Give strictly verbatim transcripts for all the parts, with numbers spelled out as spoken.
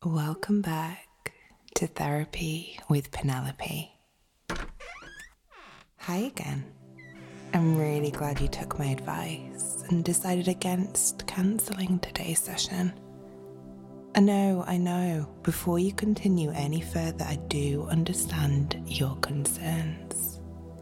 Welcome back to Therapy with Penelope. Hi again. I'm really glad you took my advice and decided against cancelling today's session. I know, I know, before you continue any further, I do understand your concerns.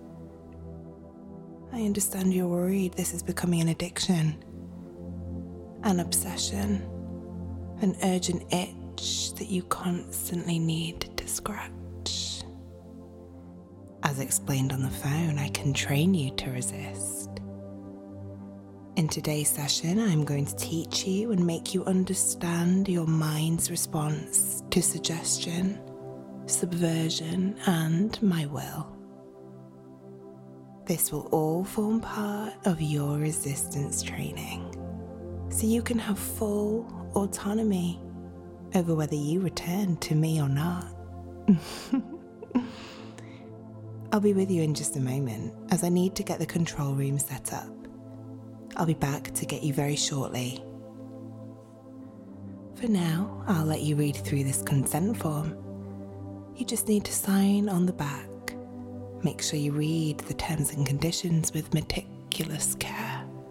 I understand you're worried this is becoming an addiction, an obsession, an urgent itch that you constantly need to scratch. As explained on the phone, I can train you to resist. In today's session, I'm going to teach you and make you understand your mind's response to suggestion, subversion, and my will. This will all form part of your resistance training, so you can have full autonomy over whether you return to me or not. I'll be with you in just a moment, as I need to get the control room set up. I'll be back to get you very shortly. For now, I'll let you read through this consent form. You just need to sign on the back. Make sure you read the terms and conditions with meticulous care.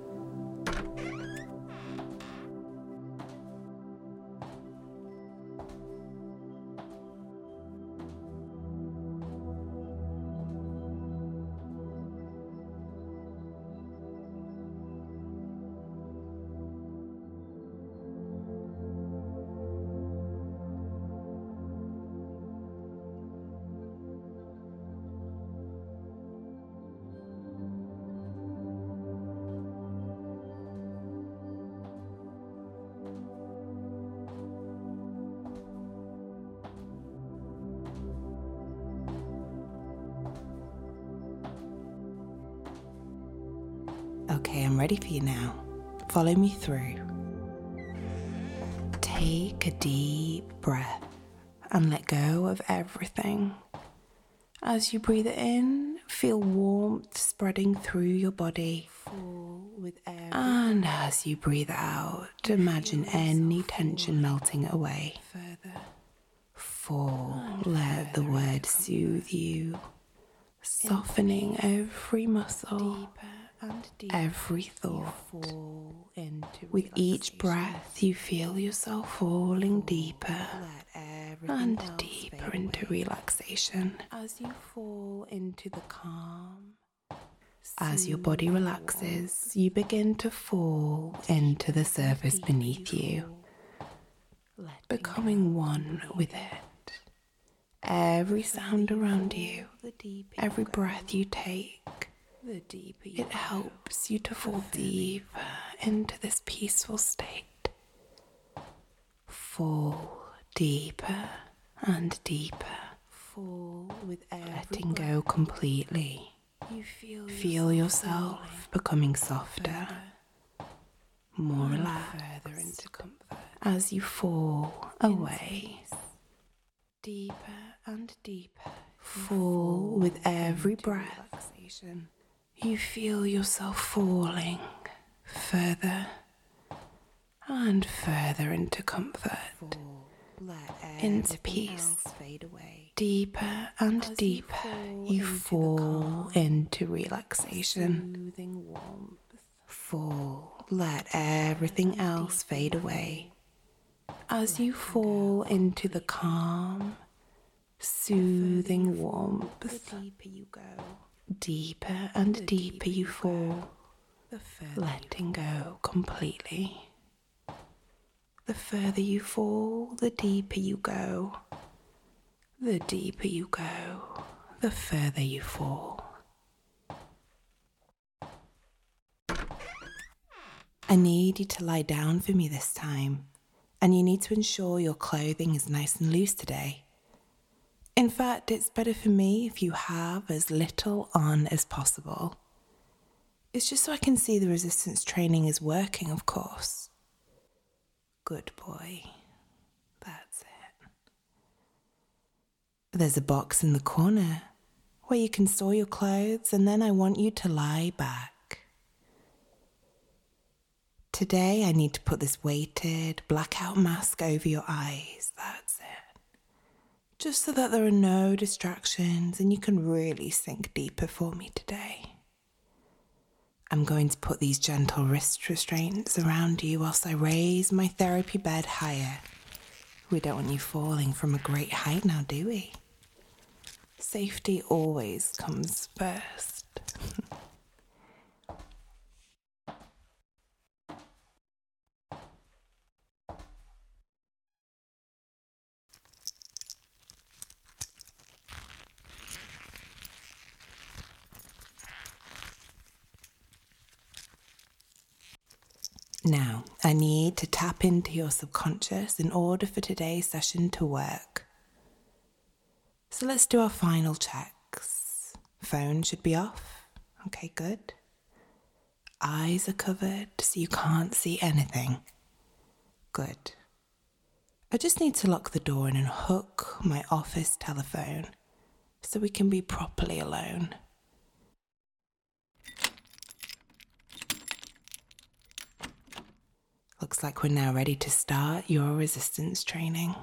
Okay, I'm ready for you now. Follow me through. Take a deep breath and let go of everything. As you breathe in, feel warmth spreading through your body. With and as you breathe out, imagine any tension melting away. Further. Fall, let the word soothe you, softening every muscle. Every thought. With each breath, you feel yourself falling deeper and deeper into relaxation. As you fall into the calm, as your body relaxes, you begin to fall into the surface beneath you, becoming one with it. Every sound around you, every breath you take, The deeper you it go, helps you to fall deeper into this peaceful state. Fall deeper and deeper. Fall with letting go completely. You feel, feel yourself, yourself becoming softer, further, more relaxed, further into comfort. As you fall away. Deeper and deeper. Fall with every breath. Relaxation. You feel yourself falling further and further into comfort, into peace. Deeper and deeper, you fall into relaxation. Fall, let everything else fade away. As you fall into the calm, soothing warmth, the deeper you go. Deeper and the deeper you fall, the letting go completely. The further you fall, the deeper you go. The deeper you go, the further you fall. I need you to lie down for me this time, and you need to ensure your clothing is nice and loose today. In fact, it's better for me if you have as little on as possible. It's just so I can see the resistance training is working, of course. Good boy. That's it. There's a box in the corner where you can store your clothes, and then I want you to lie back. Today I need to put this weighted blackout mask over your eyes. That's it. Just so that there are no distractions and you can really sink deeper for me today. I'm going to put these gentle wrist restraints around you whilst I raise my therapy bed higher. We don't want you falling from a great height now, do we? Safety always comes first. Now, I need to tap into your subconscious in order for today's session to work. So let's do our final checks. Phone should be off. Okay, good. Eyes are covered so you can't see anything. Good. I just need to lock the door and unhook my office telephone so we can be properly alone. Looks like we're now ready to start your resistance training.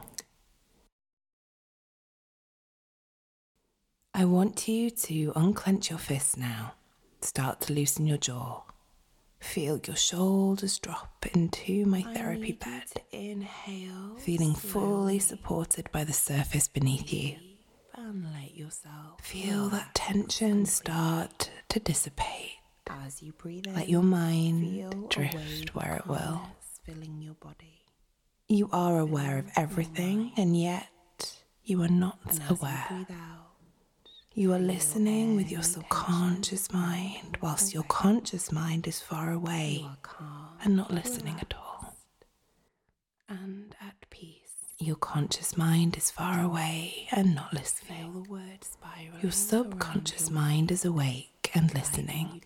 I want you to unclench your fists now. Start to loosen your jaw. Feel your shoulders drop into my therapy bed. Inhale, feeling fully supported by the surface beneath you. And let yourself feel that tension start to dissipate. As you breathe in, let your mind drift where it will. Filling your body. You are aware of everything, and yet you are not aware. You are listening with your subconscious mind, whilst your conscious mind is far away and not listening at all. And at peace. Your conscious mind is far away and not listening. Your subconscious mind is awake and listening.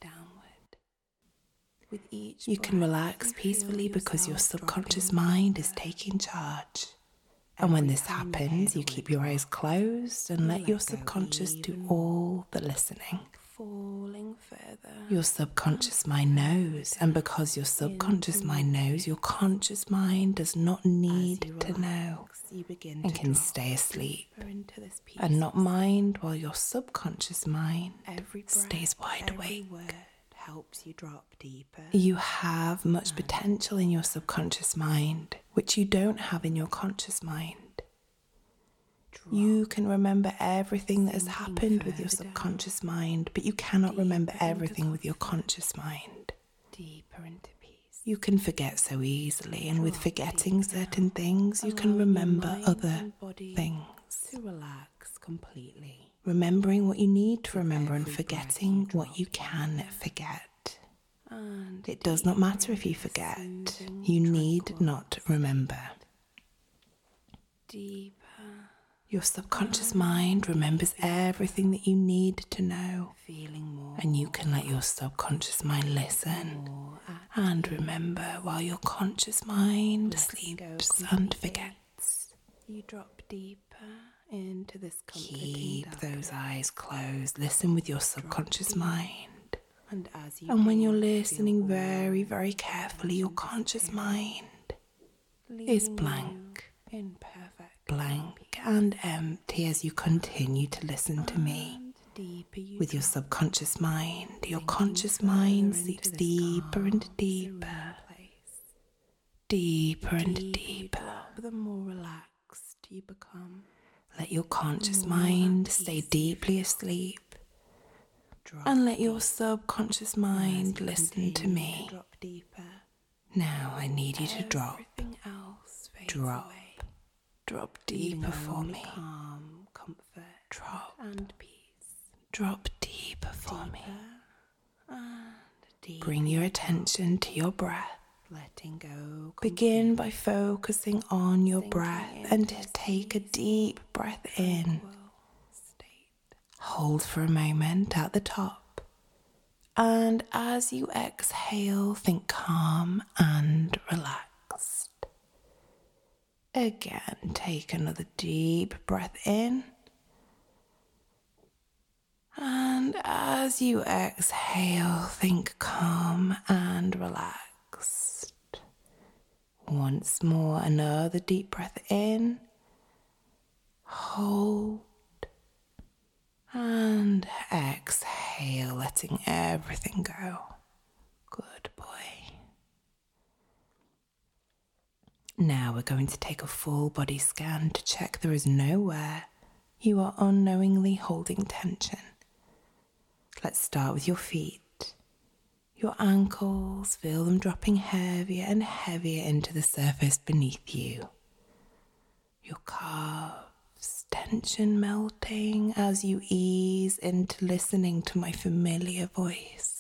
You can relax peacefully because your subconscious mind is taking charge. And when this happens, you keep your eyes closed and let your subconscious do all the listening. Your subconscious mind knows, and because your subconscious mind knows, your conscious mind does not need to know and can stay asleep and not mind while your subconscious mind stays wide awake. Helps you drop deeper. You have much potential in your subconscious mind, which you don't have in your conscious mind. Drop. You can remember everything that has happened with your subconscious mind, but you cannot remember everything with your conscious mind. Deeper into peace. You can forget so easily, and with forgetting certain things, you can remember other things. To relax completely. Remembering what you need to remember and forgetting what you can forget. And it does not matter if you forget. You need not remember. Deeper. Your subconscious mind remembers everything that you need to know. And you can let your subconscious mind listen and remember while your conscious mind sleeps and forgets. You drop deeper into this Keep those eyes closed. Listen with your subconscious mind. And, as you and when you're listening very, very carefully, your conscious mind is blank, in perfect blank and empty as you continue to listen to me. With your subconscious mind, your conscious mind sleeps deeper and deeper, deeper and deeper. The more relaxed you become. Let your conscious mind stay deeply asleep and let your subconscious mind listen to me. Now I need you to drop, drop, drop deeper for me. Drop, drop deeper for me. Bring your attention to your breath. Letting go. Begin by focusing on your breath and take a deep breath in. Hold for a moment at the top. And as you exhale, think calm and relaxed. Again, take another deep breath in. And as you exhale, think calm and relaxed. Once more, another deep breath in. Hold. And exhale, letting everything go. Good boy. Now we're going to take a full body scan to check there is nowhere you are unknowingly holding tension. Let's start with your feet. Your ankles, feel them dropping heavier and heavier into the surface beneath you. Your calves, tension melting as you ease into listening to my familiar voice.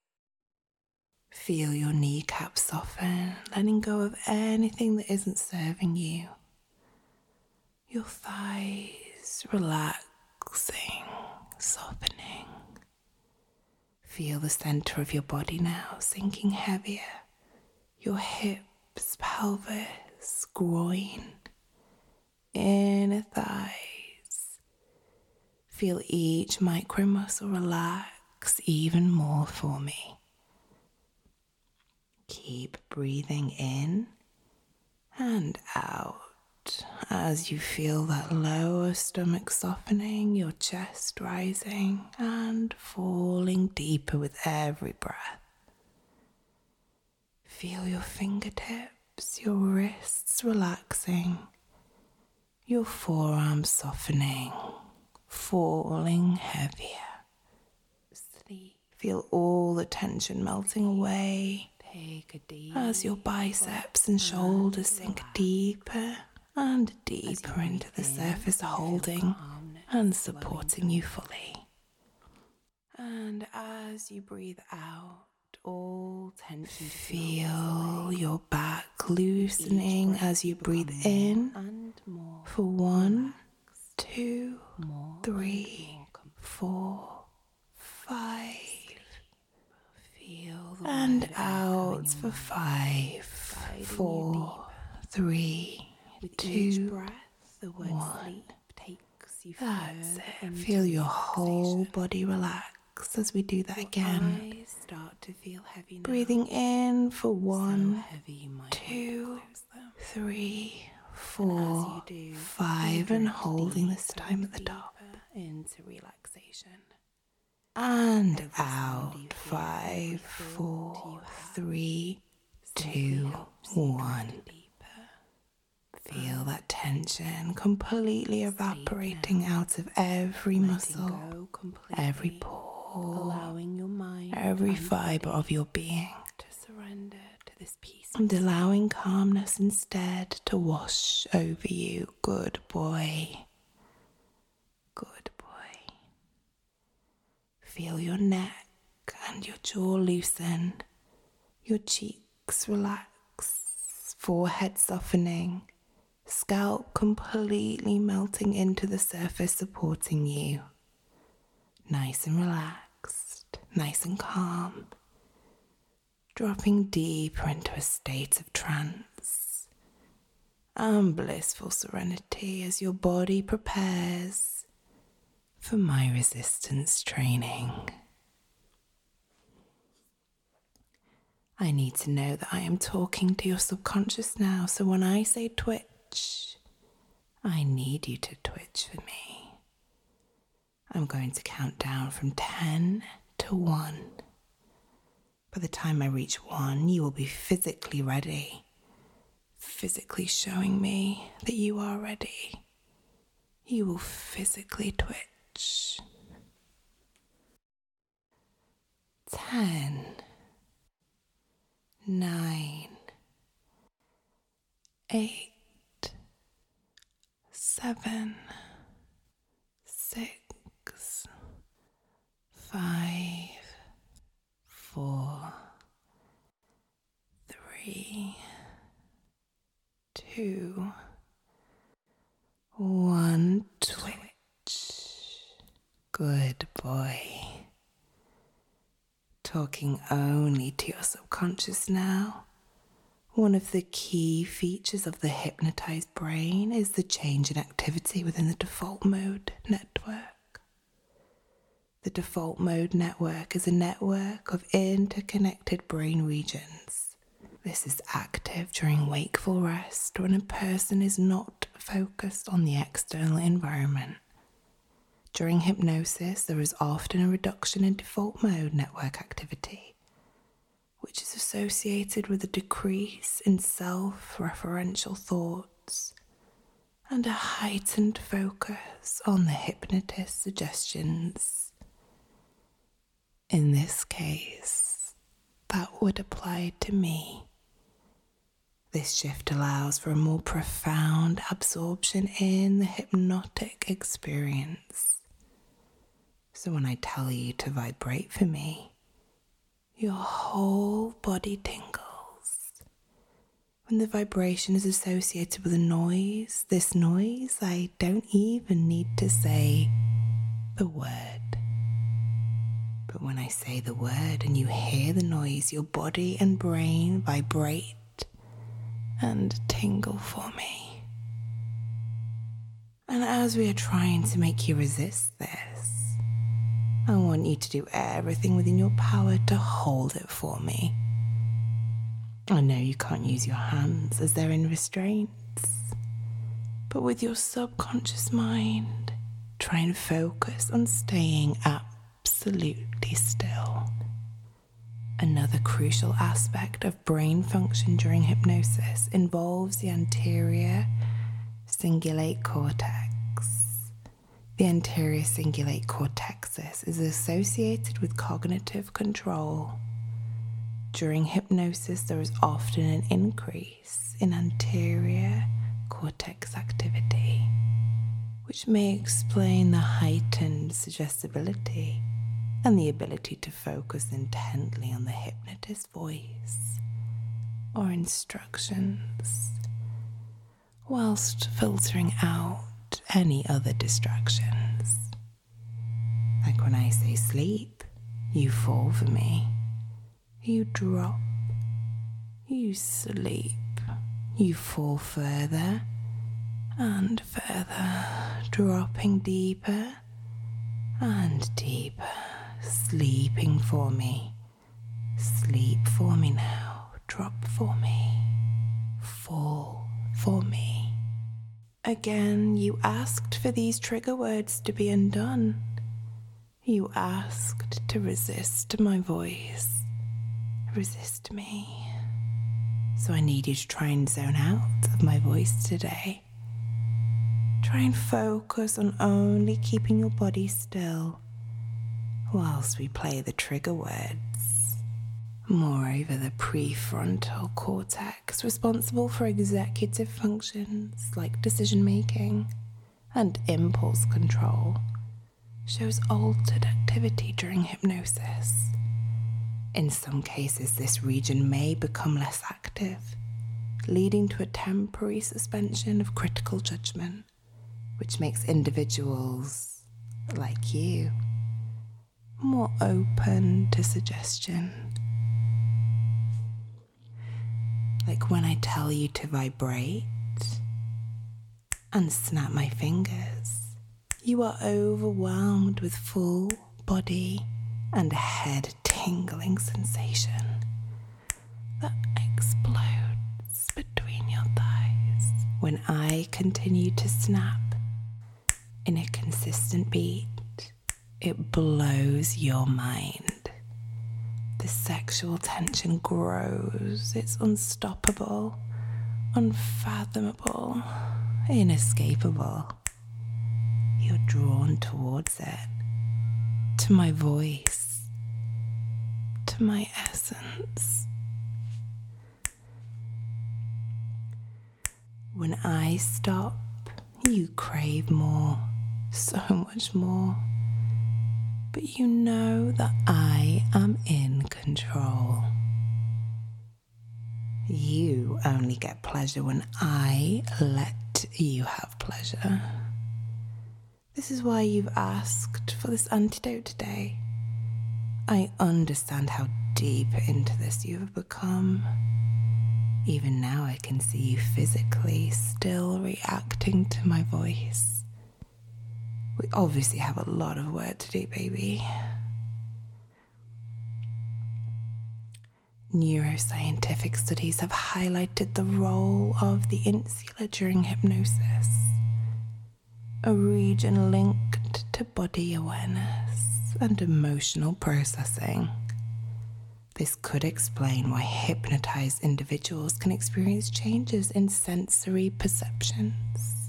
Feel your kneecaps soften, letting go of anything that isn't serving you. Your thighs relaxing, softening. Feel the center of your body now sinking heavier. Your hips, pelvis, groin, inner thighs. Feel each micro muscle relax even more for me. Keep breathing in and out as you feel that lower stomach softening, your chest rising and falling deeper with every breath. Feel your fingertips, your wrists relaxing, your forearms softening, falling heavier. Sleep. Feel all the tension melting away. Take a deep as your biceps and shoulders sink deeper and deeper into the surface, holding and supporting you fully. And as you breathe out, all tension feel your back loosening as you breathe in for one, two, three, four, five. And out for five, four, three, two, one. That's it. Feel your whole body relax as we do that again. Breathing in for one, two, three, four, five, and holding this time at the top. Into relaxation. And out, five, four, three, two, one. Feel that tension completely evaporating out of every muscle, every pore, every fiber of your being. To surrender to this peace. And allowing calmness instead to wash over you. Good boy. Good boy. Feel your neck and your jaw loosen, your cheeks relax, forehead softening, scalp completely melting into the surface, supporting you. Nice and relaxed, nice and calm, dropping deeper into a state of trance and blissful serenity as your body prepares for my resistance training. I need to know that I am talking to your subconscious now, so when I say twitch, I need you to twitch for me. I'm going to count down from ten to one. By the time I reach one, you will be physically ready, physically showing me that you are ready. You will physically twitch. Ten, nine, eight, seven, six, five, four, three, two, one, twitch. Good boy. Talking only to your subconscious now. One of the key features of the hypnotized brain is the change in activity within the default mode network. The default mode network is a network of interconnected brain regions This is active during wakeful rest when a person is not focused on the external environment. During hypnosis, there is often a reduction in default mode network activity, which is associated with a decrease in self-referential thoughts and a heightened focus on the hypnotist's suggestions. In this case, that would apply to me. This shift allows for a more profound absorption in the hypnotic experience. So when I tell you to vibrate for me, your whole body tingles. When the vibration is associated with a noise, this noise, I don't even need to say the word. But when I say the word and you hear the noise, your body and brain vibrate and tingle for me. And as we are trying to make you resist this, I want you to do everything within your power to hold it for me. I know you can't use your hands as they're in restraints, but with your subconscious mind, try and focus on staying absolutely still. Another crucial aspect of brain function during hypnosis involves the anterior cingulate cortex. The anterior cingulate cortex is associated with cognitive control. During hypnosis, there is often an increase in anterior cortex activity, which may explain the heightened suggestibility and the ability to focus intently on the hypnotist's voice or instructions, whilst filtering out any other distractions. Like when I say sleep, you fall for me, you drop, you sleep, you fall further and further, dropping deeper and deeper. Sleeping for me, sleep for me now, drop for me, fall for me. Again, you asked for these trigger words to be undone. You asked to resist my voice, resist me. So I need you to try and zone out of my voice today. Try and focus on only keeping your body still whilst we play the trigger words. Moreover, the prefrontal cortex, responsible for executive functions like decision-making and impulse control, shows altered activity during hypnosis. In some cases, this region may become less active, leading to a temporary suspension of critical judgment, which makes individuals like you more open to suggestion. Like when I tell you to vibrate and snap my fingers, you are overwhelmed with full body and head tingling sensation that explodes between your thighs. When I continue to snap in a consistent beat, it blows your mind. The sexual tension grows. It's unstoppable, unfathomable, inescapable. You're drawn towards it, to my voice, to my essence. When I stop, you crave more, so much more. But you know that I am in control. You only get pleasure when I let you have pleasure. This is why you've asked for this antidote today. I understand how deep into this you have become. Even now I can see you physically still reacting to my voice. We obviously have a lot of work to do, baby. Neuroscientific studies have highlighted the role of the insula during hypnosis, a region linked to body awareness and emotional processing. This could explain why hypnotized individuals can experience changes in sensory perceptions,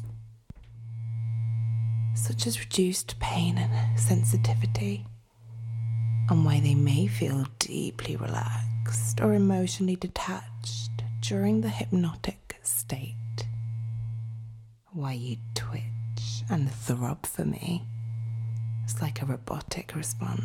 such as reduced pain and sensitivity, and why they may feel deeply relaxed or emotionally detached during the hypnotic state. Why you twitch and throb for me is like a robotic response.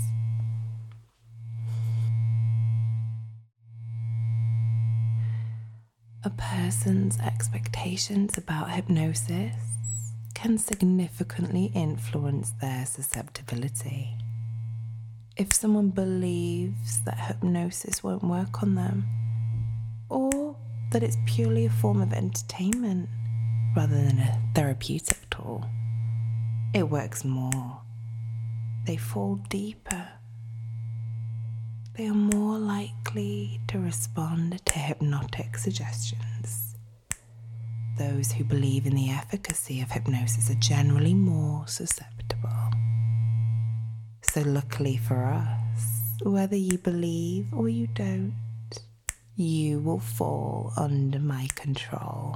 A person's expectations about hypnosis can significantly influence their susceptibility. If someone believes that hypnosis won't work on them, or that it's purely a form of entertainment rather than a therapeutic tool, it works more. They fall deeper. They are more likely to respond to hypnotic suggestions. Those who believe in the efficacy of hypnosis are generally more susceptible. So luckily for us, whether you believe or you don't, you will fall under my control.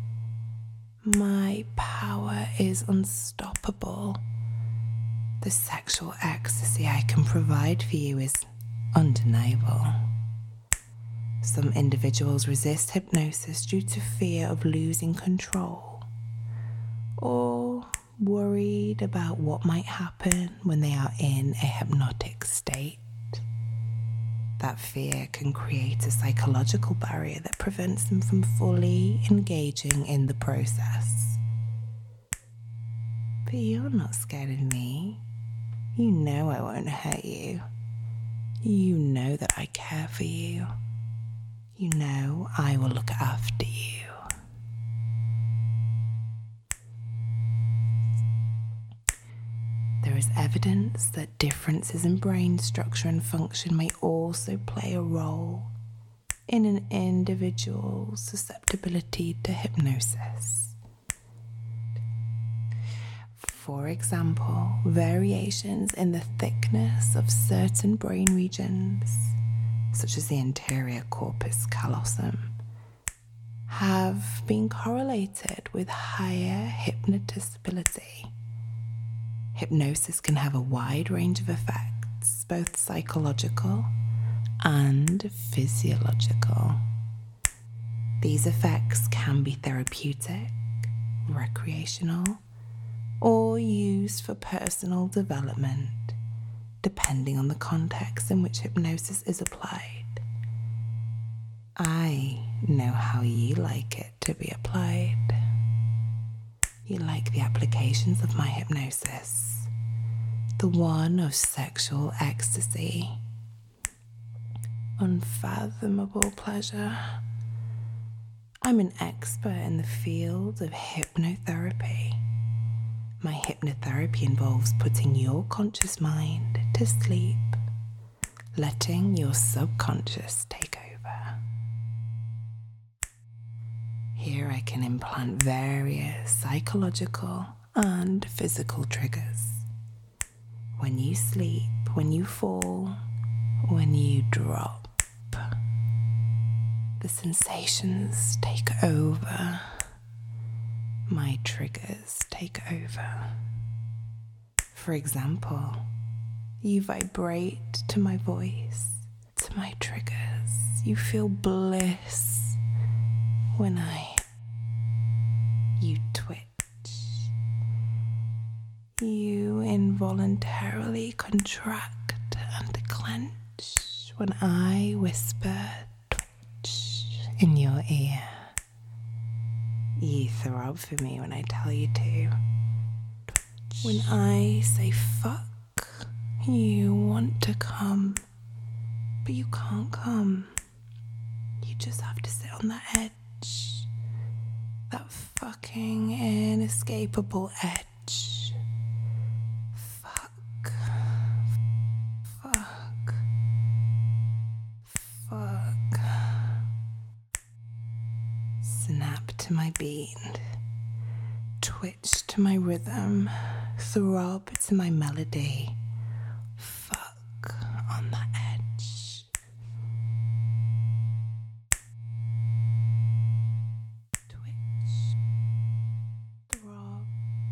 My power is unstoppable. The sexual ecstasy I can provide for you is undeniable. Some individuals resist hypnosis due to fear of losing control, or worried about what might happen when they are in a hypnotic state. That fear can create a psychological barrier that prevents them from fully engaging in the process. But you're not scared of me. You know I won't hurt you. You know that I care for you. You know I will look after you. There is evidence that differences in brain structure and function may also play a role in an individual's susceptibility to hypnosis. For example, variations in the thickness of certain brain regions, such as the anterior corpus callosum, have been correlated with higher hypnotizability. Hypnosis can have a wide range of effects, both psychological and physiological. These effects can be therapeutic, recreational, or used for personal development, depending on the context in which hypnosis is applied. I know how you like it to be applied. You like the applications of my hypnosis, the one of sexual ecstasy, unfathomable pleasure. I'm an expert in the field of hypnotherapy. My hypnotherapy involves putting your conscious mind to sleep, letting your subconscious take over. Here I can implant various psychological and physical triggers. When you sleep, when you fall, when you drop, the sensations take over. My triggers take over. For example, you vibrate to my voice, to my triggers. You feel bliss when I, you twitch. You involuntarily contract and clench when I whisper twitch in your ear. You throb for me when I tell you to. When I say fuck, you want to come, but you can't come. You just have to sit on that edge. That fucking inescapable edge. Fuck. Fuck. Fuck. beat, twitch to my rhythm, throb to my melody. Fuck on the edge. Twitch, throb,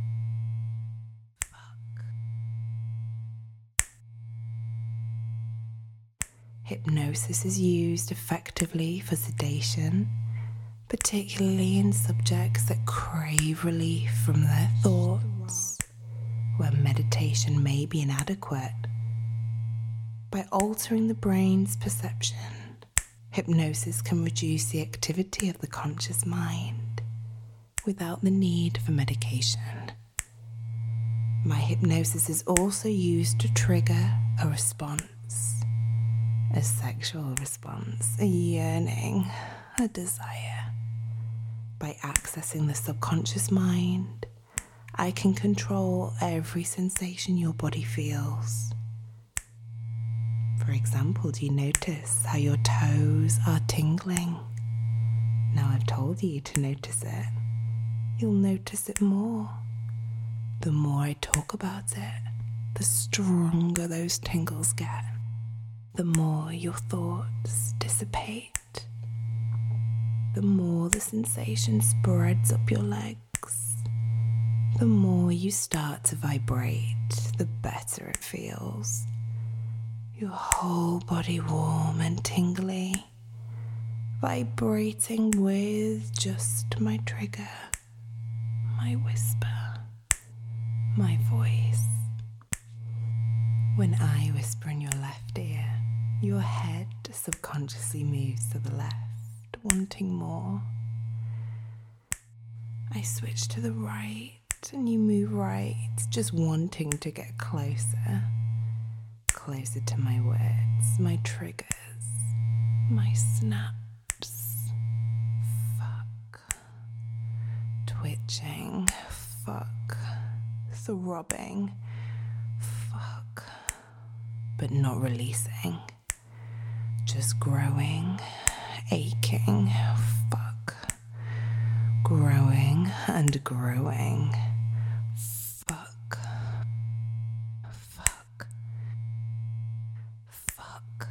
fuck. Hypnosis is used effectively for sedation, particularly in subjects that crave relief from their thoughts, where meditation may be inadequate. By altering the brain's perception, hypnosis can reduce the activity of the conscious mind without the need for medication. My hypnosis is also used to trigger a response, a sexual response, a yearning, a desire. By accessing the subconscious mind, I can control every sensation your body feels. For example, do you notice how your toes are tingling? Now I've told you to notice it, you'll notice it more. The more I talk about it, the stronger those tingles get. The more your thoughts dissipate. The more the sensation spreads up your legs. The more you start to vibrate, the better it feels. Your whole body warm and tingly, vibrating with just my trigger, my whisper, my voice. When I whisper in your left ear, your head subconsciously moves to the left, wanting more. I switch to the right and you move right, just wanting to get closer. Closer to my words, my triggers, my snaps. Fuck. Twitching. Fuck. Throbbing. Fuck. But not releasing. Just growing, aching. Fuck. Growing and growing. Fuck. Fuck. Fuck.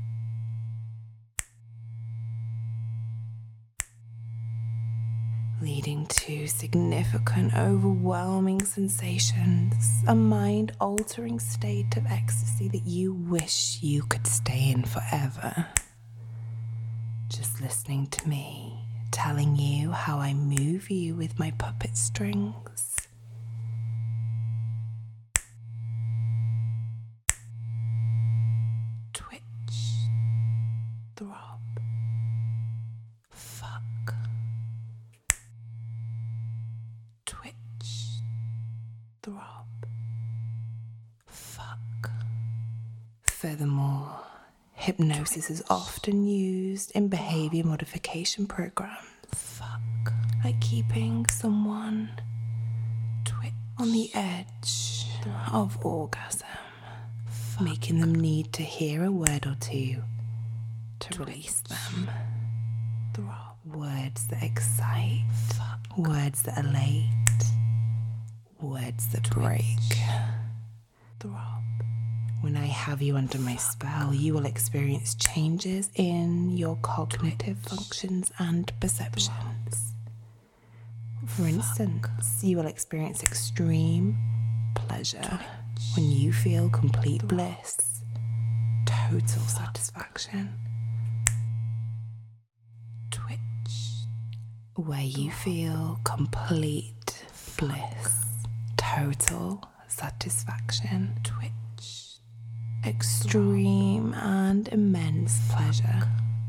Leading to significant, overwhelming sensations, a mind-altering state of ecstasy that you wish you could stay in forever. Just listening to me, telling you how I move you with my puppet strings. Twitch, throb, fuck. Twitch, throb, fuck. Furthermore, hypnosis is often used in behavior modification programs. Fuck. Like keeping someone twitch on the edge of orgasm. Fuck. Making them need to hear a word or two to twitch. Release them. Throb. Words that excite. Fuck. Words that elate. Words that twitch. Break. Throb. When I have you under my spell, you will experience changes in your cognitive functions and perceptions. For instance, you will experience extreme pleasure when you feel complete bliss, total satisfaction. Twitch, where you feel complete bliss, total satisfaction. Twitch. Extreme and immense pleasure.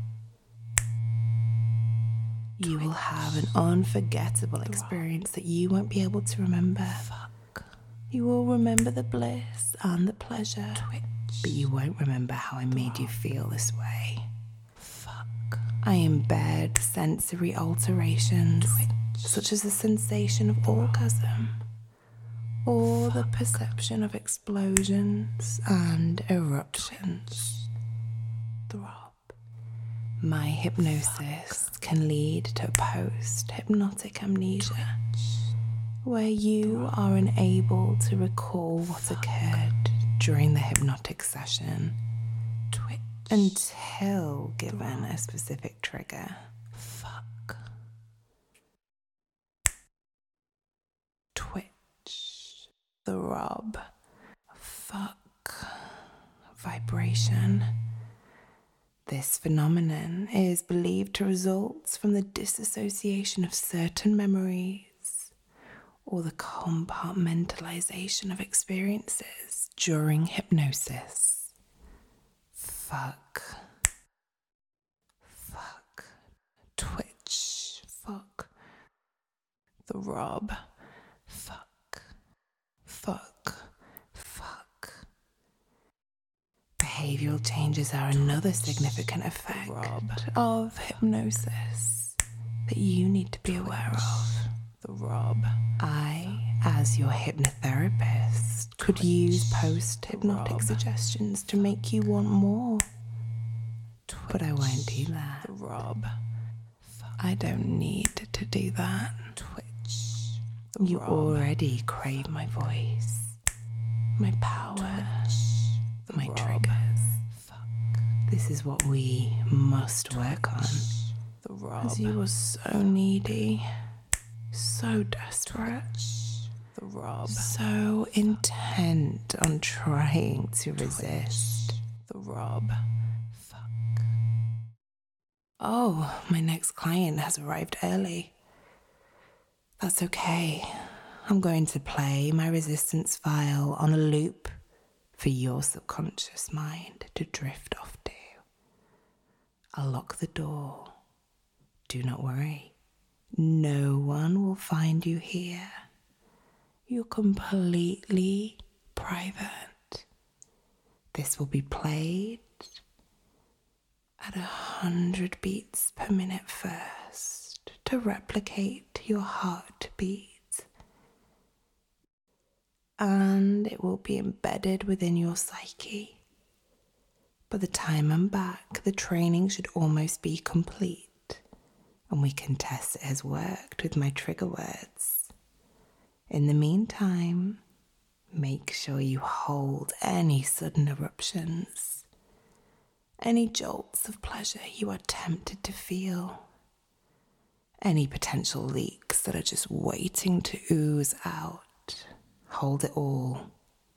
You will have an unforgettable experience that you won't be able to remember. You will remember the bliss and the pleasure, but you won't remember how I made you feel this way. I embed sensory alterations, such as the sensation of orgasm, or the perception of explosions and eruptions. Throb. My hypnosis can lead to post-hypnotic amnesia, where you are unable to recall what occurred during the hypnotic session until given a specific trigger. Fuck. Twitch. Throb. Fuck. Vibration. This phenomenon is believed to result from the disassociation of certain memories or the compartmentalization of experiences during hypnosis. Fuck. Fuck. Twitch. Fuck. Throb. Fuck. Fuck. Fuck. Behavioral changes are another significant effect of hypnosis that you need to be aware of. Throb. I, as your hypnotherapist, could use post-hypnotic suggestions to make you want more. But I won't do that. Throb. I don't need to do that. Twitch. You already crave my voice, my power, my triggers. This is what we must work on. As you are so needy, so desperate, so intent on trying to resist. Throb. Fuck. Oh, my next client has arrived early. That's okay. I'm going to play my resistance file on a loop for your subconscious mind to drift off to. I'll lock the door. Do not worry. No one will find you here. You're completely private. This will be played at a hundred beats per minute first to replicate your heartbeat. And it will be embedded within your psyche. By the time I'm back, the training should almost be complete, and we can test it has worked with my trigger words. In the meantime, make sure you hold any sudden eruptions, any jolts of pleasure you are tempted to feel, any potential leaks that are just waiting to ooze out. Hold it all.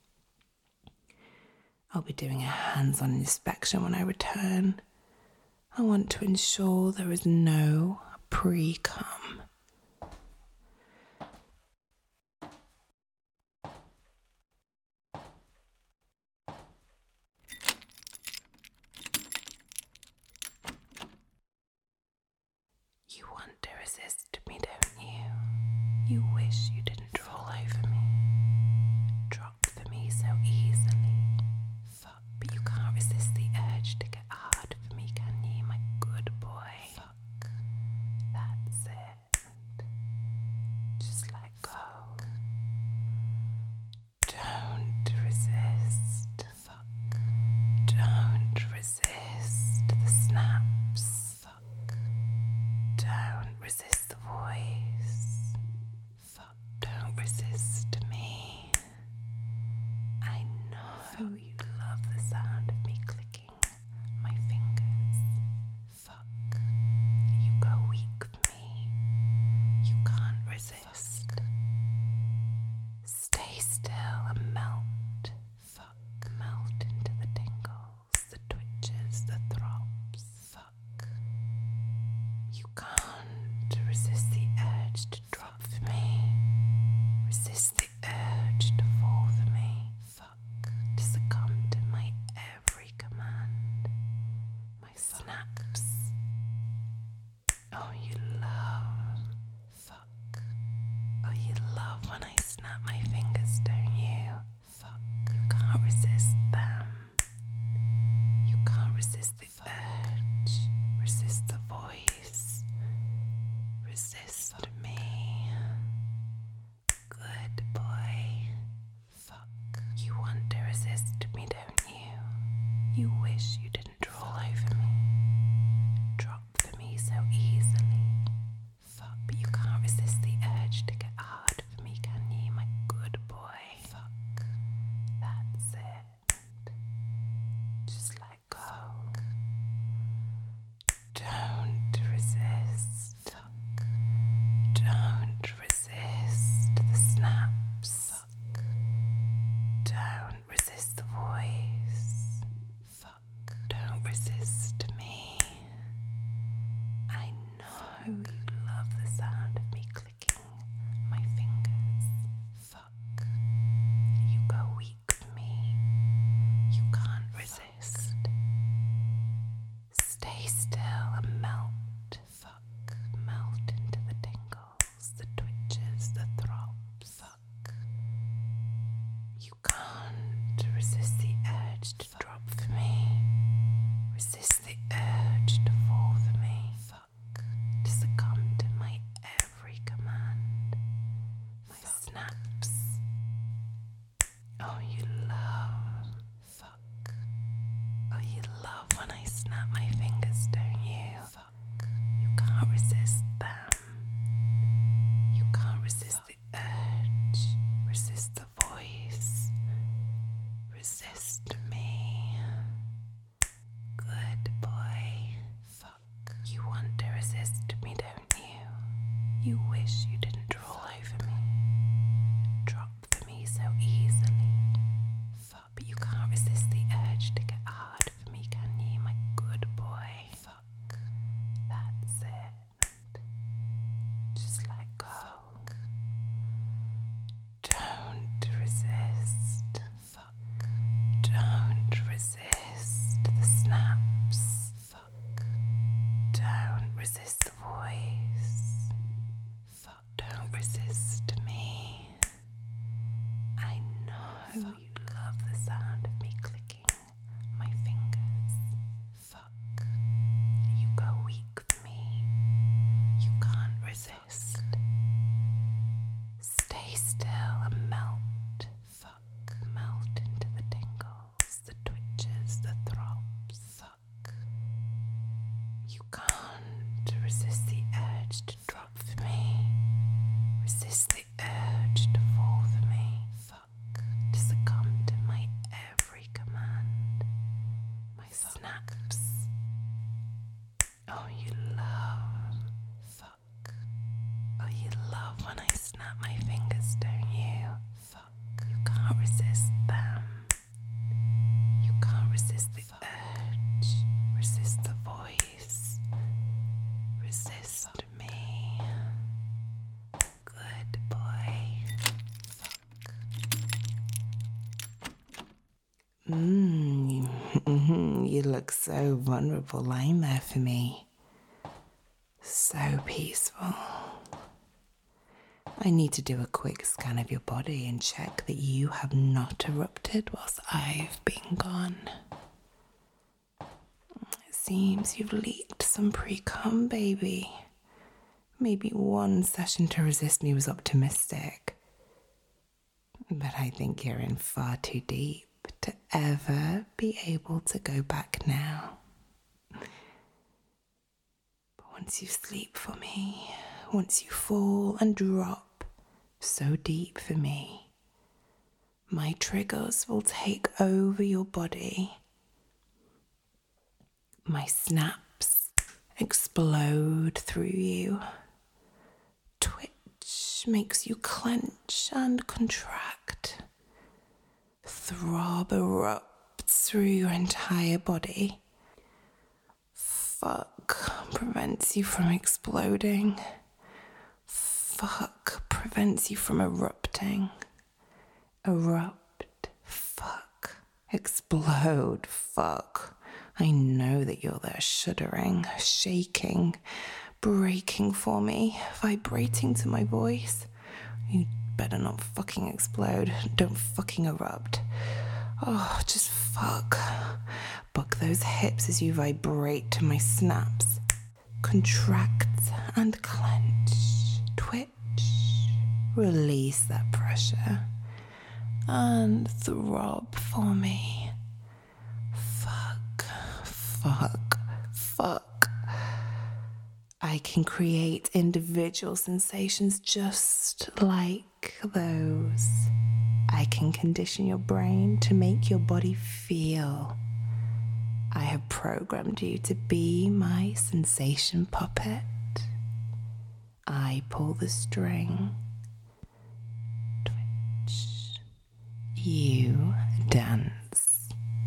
I'll be doing a hands-on inspection when I return. I want to ensure there is no pre-cum. You want to resist me, don't you? You wish you didn't roll over me, drop for me so easily. Fuck, but you can't resist the urge to get hard for me, can you, my good boy? Fuck, that's it. Just let go. Don't resist. Fuck. Don't resist the snaps. Fuck. Don't resist the voice. Fuck. Don't resist me. I know you love the sound of me clicking my fingers. Fuck. You go weak for me. You can't resist. Stay still and melt. Fuck. Melt into the tingles, the twitches, the throbs. Fuck. You can't resist the urge to drop for me. Resist the urge to fall for me. Fuck. To succumb to my every command. My snaps. Oh, you love. Fuck. Oh, you love when I snap my fingers, don't you? Fuck. You can't resist them. You can't resist the urge. Resist the voice. Resist me. Good boy. Fuck. You want to resist me, don't you? You wish you didn't roll over me, snaps. Oh, you love. Fuck. Oh, you love when I snap my fingers, don't you? Fuck. You can't resist them. You can't resist Fuck. the urge. Resist the voice. Resist me. Good boy. Fuck. You want to resist me, don't you? You wish you didn't drool over me. Drop for me so easily. Fuck. But you can't resist the urge to get hard for me, can you, my good boy? Fuck. That's it. Just let go. Don't resist. Fuck. Don't resist the snaps. Fuck. Don't resist the voice. Fuck. Don't resist me. I know Fuck. you love the sound of me clicking my fingers. Fuck. You go weak for me. You can't resist. Stay still and melt. Fuck. Melt into the tingles, the twitches, the throbs. Fuck. You can't resist the urge to drop for me. Resist the urge to fall for me. Fuck. To succumb to my every command. My snaps. Oh, you love. Fuck. Oh, you love when I snap my fingers, don't you? Fuck. You can't resist them. You can't resist the urge. Resist the voice. Resist me. Good boy. Fuck. Mmm. You look so vulnerable lying there for me. So peaceful. I need to do a quick scan of your body and check that you have not erupted whilst I've been gone. It seems you've leaked some pre-cum, baby. Maybe one session to resist me was optimistic. But I think you're in far too deep to ever be able to go back now. But once you sleep for me, once you fall and drop so deep for me, my triggers will take over your body. My snaps explode through you. Twitch makes you clench and contract. Throb erupts through your entire body. Fuck prevents you from exploding. Fuck prevents you from erupting. Erupt. Fuck. Explode. Fuck. I know that you're there shuddering, shaking, breaking for me, vibrating to my voice. You better not fucking explode. Don't fucking erupt. Oh, just fuck. Buck those hips as you vibrate to my snaps. Contract and clench. Twitch. Release that pressure. And throb for me. Fuck. Fuck. Fuck. I can create individual sensations just like those. I can condition your brain to make your body feel. I have programmed you to be my sensation puppet. I pull the string. Twitch. You dance.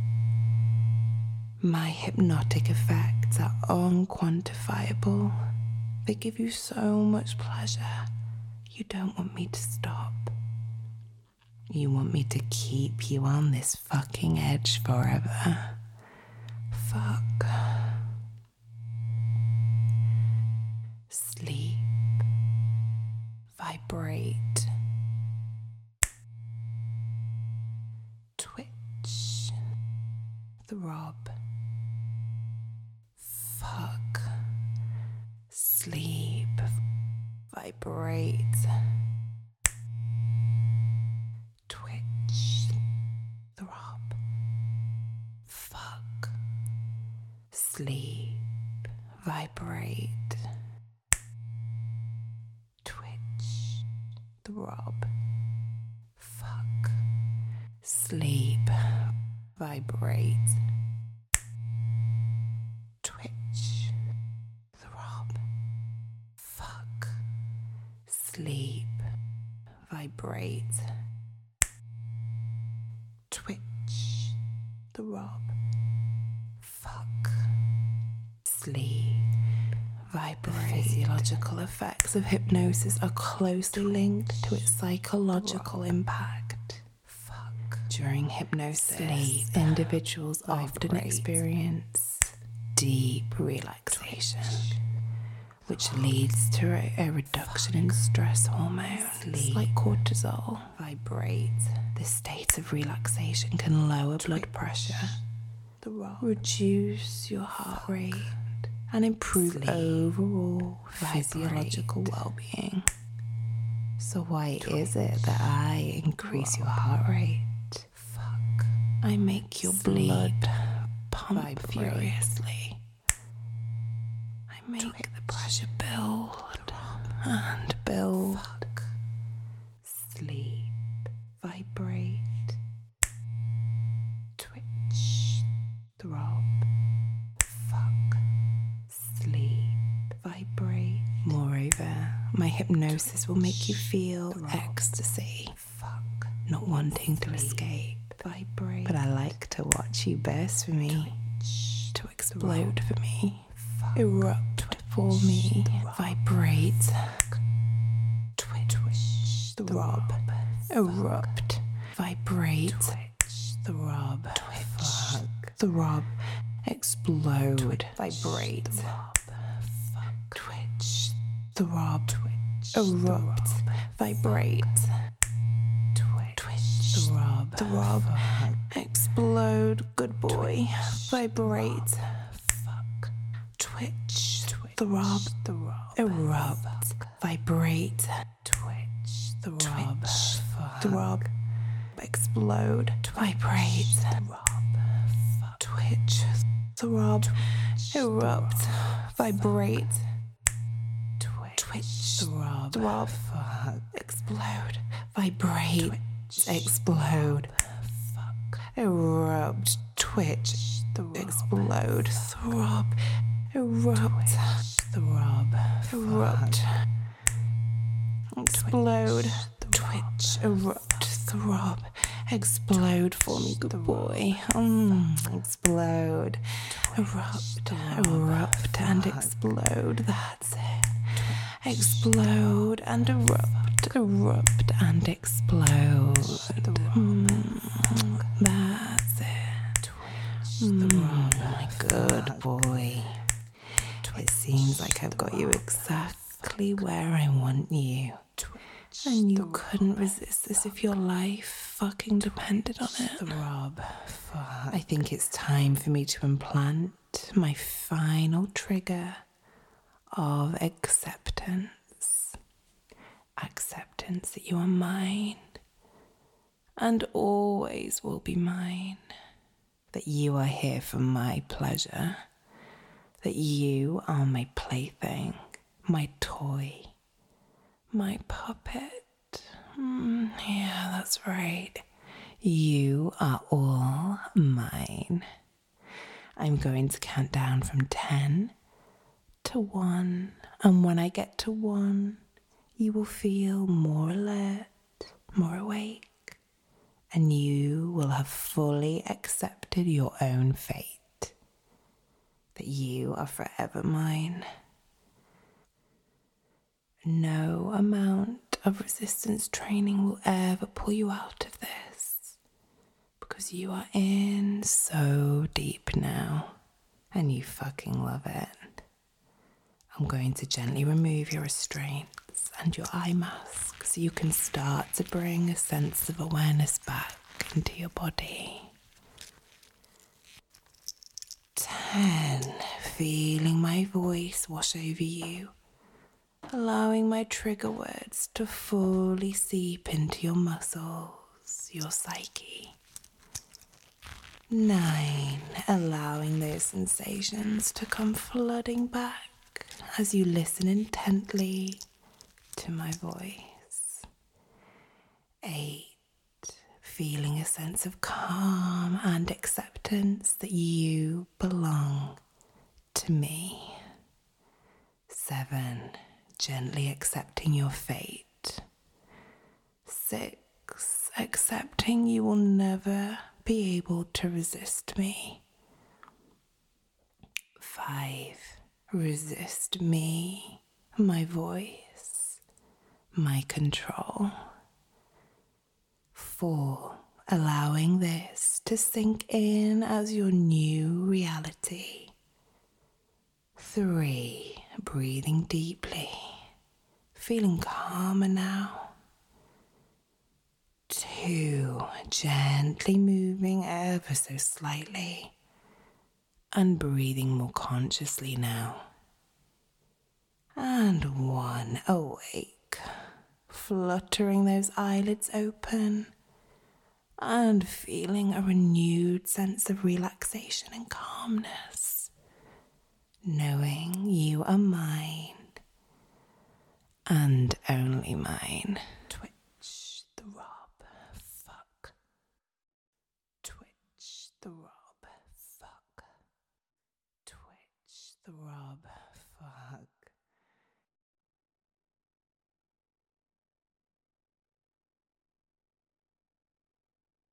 My hypnotic effects are unquantifiable. They give you so much pleasure. You don't want me to stop. You want me to keep you on this fucking edge forever. Fuck. Sleep. Vibrate. Twitch. Throb. Fuck. Sleep. Vibrate. sleep, vibrate, twitch, throb, fuck, sleep, vibrate, twitch, throb, fuck, sleep, vibrate, twitch, throb, fuck, sleep, vibrate. The physiological effects of hypnosis are closely linked to its psychological impact. Fuck. During hypnosis, sleep, individuals vibrate. Often experience deep relaxation, which leads to a, a reduction in stress hormones sleep. Like cortisol. Vibrate. This state of relaxation can lower twitch. Blood pressure, reduce your heart rate, and improve sleep. Overall vibrate. Physiological well-being. So why twitch. Is it that I increase your heart rate? Fuck. I make your sleep. Blood pump vibrate. Furiously. I make twitch. The pressure build and build. Fuck. Sleep, vibrate, twitch, throb, fuck, sleep, vibrate. Moreover, my hypnosis will make you feel throb. Ecstasy, fuck, not wanting sleep. To escape, vibrate. But I like to watch you burst for me, twitch, to explode throb. For me, fuck, erupt twitch, for me, throb. Vibrate, twitch, twitch, throb, erupt, vibrate, twitch, throb, twitch, throb, explode, twitch, vibrate, throb, twitch, throb, twitch, erupt, vibrate, twitch, throb, throb, explode, good boy, vibrate, fuck, twitch, throb, throb, erupt, vibrate, twitch, throb, throb, explode, vibrate, twitch, throb, erupt, vibrate, twitch, throb, throb, explode, vibrate, explode, erupt, twitch, explode, throb, erupt, throb, erupt, explode, twitch, erupt, throb, explode for me, good boy. Mm, explode, erupt, erupt and explode. That's it. Explode and erupt, erupt and explode. Mm, that's it. Mm, my good boy. It seems like I've got you exactly where I want you. And you couldn't resist this if your life fucking depended on it. Throb. I think it's time for me to implant my final trigger of acceptance. Acceptance that you are mine and always will be mine. That you are here for my pleasure. That you are my plaything, my toy. My puppet. Mm, yeah, that's right. You are all mine. I'm going to count down from ten to one. And when I get to one, you will feel more alert, more awake. And you will have fully accepted your own fate. That you are forever mine. No amount of resistance training will ever pull you out of this because you are in so deep now and you fucking love it. I'm going to gently remove your restraints and your eye mask so you can start to bring a sense of awareness back into your body. Ten, feeling my voice wash over you. Allowing my trigger words to fully seep into your muscles, your psyche. Nine, allowing those sensations to come flooding back as you listen intently to my voice. Eight, feeling a sense of calm and acceptance that you belong to me. Seven, gently accepting your fate. Six, accepting you will never be able to resist me. Five, resist me, my voice, my control. Four, allowing this to sink in as your new reality. Three, breathing deeply, feeling calmer now. Two, gently moving ever so slightly and breathing more consciously now. And one, awake, fluttering those eyelids open and feeling a renewed sense of relaxation and calmness, knowing you are mine and only mine. Twitch the rub, fuck. Twitch the rub.